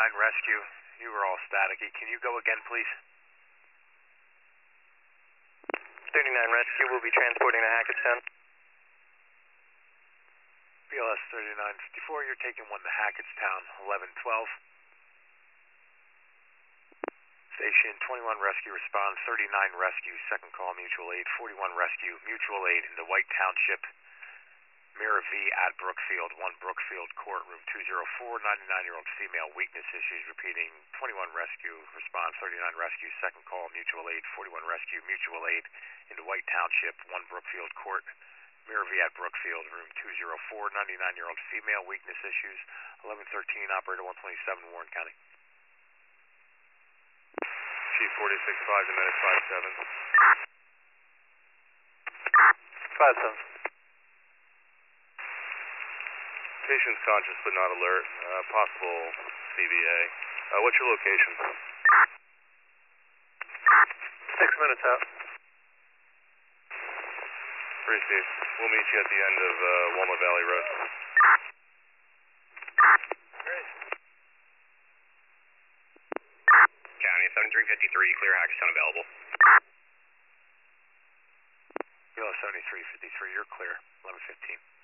Rescue, you were all staticky. Can you go again, please? 39 Rescue will be transporting to Hackettstown. BLS 3954, you're taking one to Hackettstown, 1112. Station 21 Rescue responds, 39 Rescue, second call, mutual aid, 41 Rescue, mutual aid into White Township, Mirror V at Brookfield, 1 Brookfield Court, room 204, 99-year-old female, weakness issues, repeating, 21 Rescue responds, 39 Rescue, second call, mutual aid, 41 Rescue, mutual aid into White Township, 1 Brookfield Court, Mirror V at Brookfield, room 204, 99-year-old female, weakness issues, 1113, operator 127, Warren County. Chief 46, 5 to minute 57. 57. Patient's conscious but not alert. Possible CVA. What's your location? 6 minutes out. Appreciate. We'll meet you at the end of Walnut Valley Road. Great. County 7353, clear Hackettstown available. BLS 7353, you're clear, 1115.